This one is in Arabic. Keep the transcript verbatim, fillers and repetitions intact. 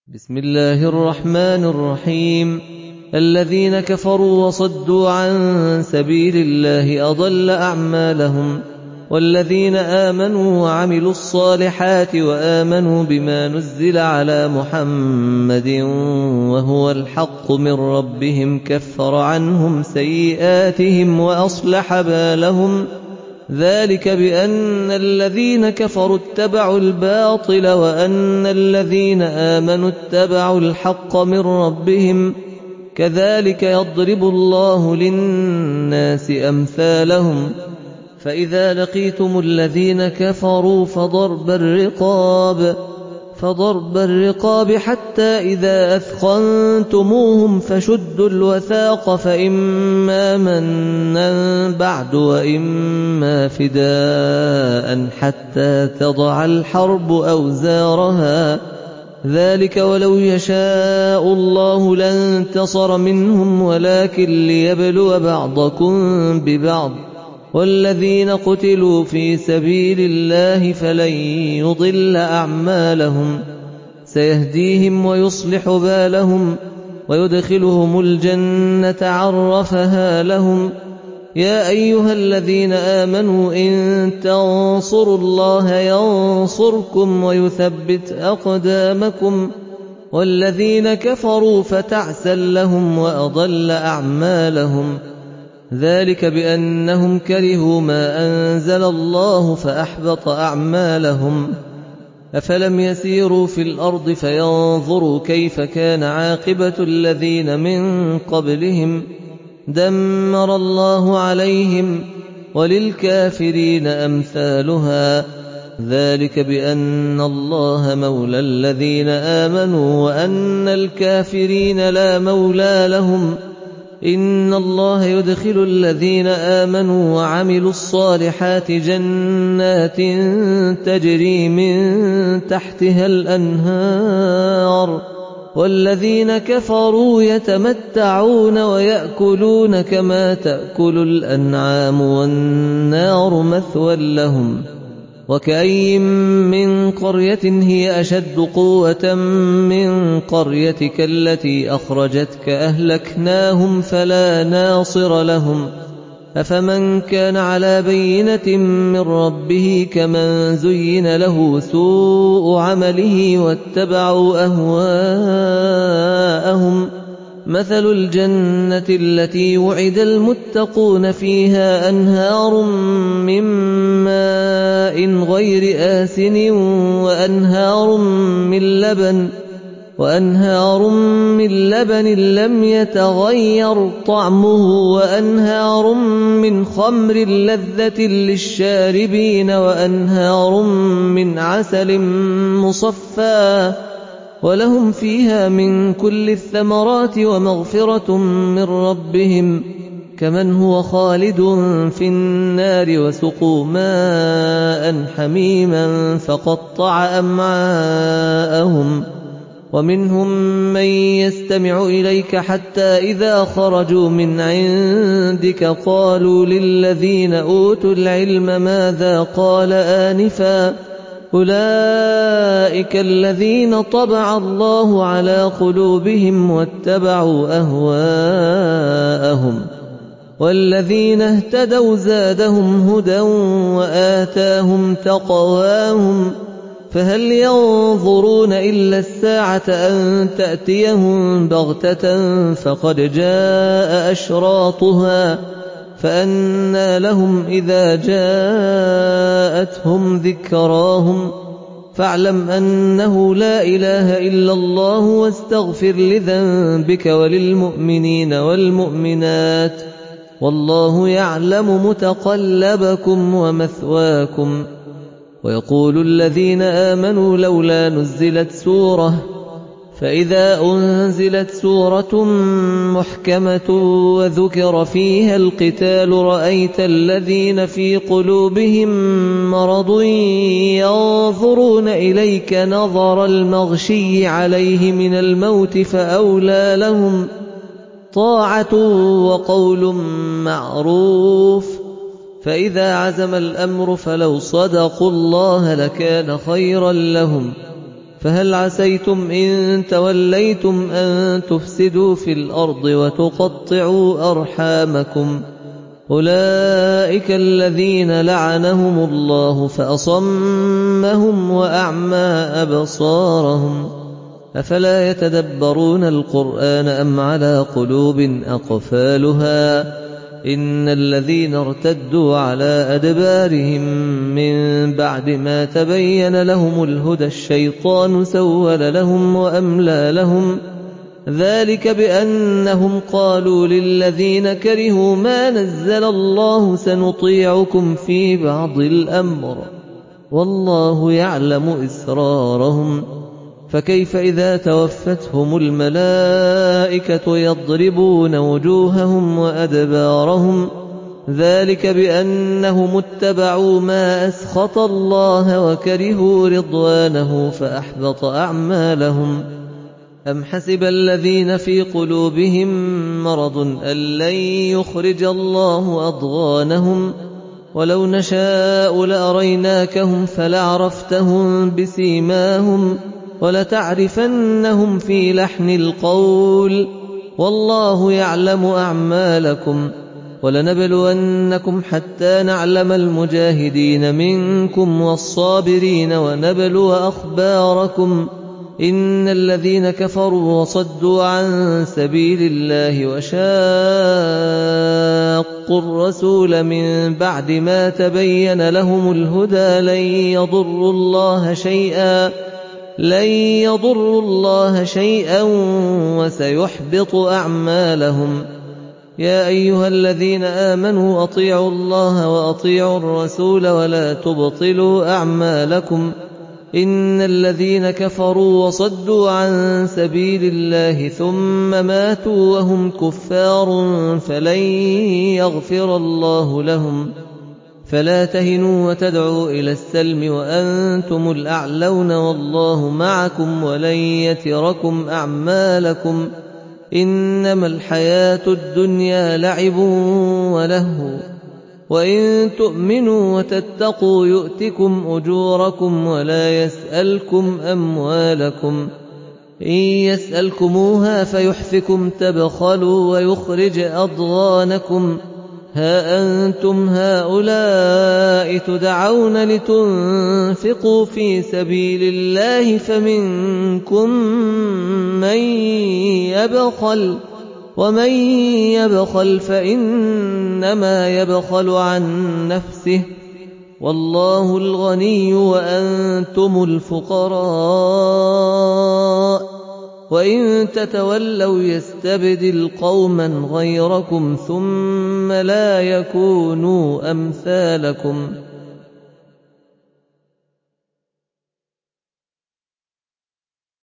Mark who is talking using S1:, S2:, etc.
S1: بسم الله الرحمن الرحيم. الذين كفروا وصدوا عن سبيل الله أضل أعمالهم، والذين آمنوا وعملوا الصالحات وآمنوا بما نزل على محمد وهو الحق من ربهم كفر عنهم سيئاتهم وأصلح بالهم، ذلك بأن الذين كفروا اتبعوا الباطل وأن الذين آمنوا اتبعوا الحق من ربهم، كذلك يضرب الله للناس أمثالهم. فإذا لقيتم الذين كفروا فضرب الرقاب فضرب الرقاب حتى إذا أثخنتموهم فشدوا الوثاق، فإما منا بعد وإما فداء حتى تضع الحرب أوزارها، ذلك ولو يشاء الله لانتصر منهم ولكن ليبلو بعضكم ببعض، والذين قتلوا في سبيل الله فلن يضل أعمالهم، سيهديهم ويصلح بالهم ويدخلهم الجنة عرفها لهم. يا أيها الذين آمنوا إن تنصروا الله ينصركم ويثبت أقدامكم، والذين كفروا فتعسا لهم وأضل أعمالهم، ذلك بأنهم كرهوا ما أنزل الله فأحبط أعمالهم. أفلم يسيروا في الأرض فينظروا كيف كان عاقبة الذين من قبلهم، دمر الله عليهم وللكافرين أمثالها، ذلك بأن الله مولى الذين آمنوا وأن الكافرين لا مولى لهم. إن الله يدخل الذين آمنوا وعملوا الصالحات جنات تجري من تحتها الأنهار، والذين كفروا يتمتعون ويأكلون كما تأكل الأنعام والنار مثوى لهم. وكأين من قرية هي أشد قوة من قريتك التي أخرجتك أهلكناهم فلا ناصر لهم. أفمن كان على بينة من ربه كمن زين له سوء عمله واتبعوا أهواءهم. مثل الجنة التي وعد المتقون فيها أنهار من ماء غير آسن وأنهار من لبن وأنهار من لبن لم يتغير طعمه وأنهار من خمر لذة للشاربين وأنهار من عسل مصفى، ولهم فيها من كل الثمرات ومغفرة من ربهم، كمن هو خالد في النار وسقوا ماء حميما فقطع أمعاءهم. ومنهم من يستمع إليك حتى إذا خرجوا من عندك قالوا للذين أوتوا العلم ماذا قال آنفا، أولئك الذين طبع الله على قلوبهم واتبعوا أهواءهم، والذين اهتدوا زادهم هدى وآتاهم تقواهم. فهل ينظرون إلا الساعة أن تأتيهم بغتة فقد جاء أشراطها، فأنى لهم إذا جاءتهم ذكراهم. فاعلم أنه لا إله إلا الله واستغفر لذنبك وللمؤمنين والمؤمنات، والله يعلم متقلبكم ومثواكم. ويقول الذين آمنوا لولا نزلت سورة، فإذا أنزلت سورة محكمة وذكر فيها القتال رأيت الذين في قلوبهم مرض ينظرون إليك نظر المغشي عليه من الموت، فأولى لهم طاعة وقول معروف. فإذا عزم الأمر فلو صدقوا الله لكان خيرا لهم، فهل عسيتم إن توليتم أن تفسدوا في الأرض وتقطعوا أرحامكم أولئك الذين لعنهم الله فأصمهم وأعمى أبصارهم أفلا يتدبرون القرآن أم على قلوب أقفالها إن الذين ارتدوا على أدبارهم من بعد ما تبين لهم الهدى الشيطان سول لهم وأملى لهم ذلك بأنهم قالوا للذين كرهوا ما نزل الله سنطيعكم في بعض الأمر والله يعلم إسرارهم فكيف إذا توفتهم الملائكة يضربون وجوههم وأدبارهم ذلك بأنهم اتبعوا ما أسخط الله وكرهوا رضوانه فأحبط أعمالهم أم حسب الذين في قلوبهم مرض أن لن يخرج الله أضغانهم ولو نشاء لأريناكهم فلعرفتهم بسيماهم ولتعرفنهم في لحن القول والله يعلم أعمالكم ولنبلونكم حتى نعلم المجاهدين منكم والصابرين ونبلو أخباركم إن الذين كفروا وصدوا عن سبيل الله وشاقوا الرسول من بعد ما تبين لهم الهدى لن يضروا الله شيئا لن يضروا الله شيئا وسيحبط أعمالهم يا أيها الذين آمنوا أطيعوا الله وأطيعوا الرسول ولا تبطلوا أعمالكم إن الذين كفروا وصدوا عن سبيل الله ثم ماتوا وهم كفار فلن يغفر الله لهم فلا تهنوا وتدعوا إلى السلم وأنتم الأعلون والله معكم ولن يتركم أعمالكم إنما الحياة الدنيا لعب ولهو وإن تؤمنوا وتتقوا يؤتكم أجوركم ولا يسألكم أموالكم إن يسألكموها فيحفكم تبخلوا ويخرج أضغانكم ها أنتم هؤلاء تدعون لتنفقوا في سبيل الله فمنكم من يبخل ومن يبخل فإنما يبخل عن نفسه والله الغني وأنتم الفقراء وإن تتولوا يستبدل قوما غيركم ثم لا يكونوا أمثالكم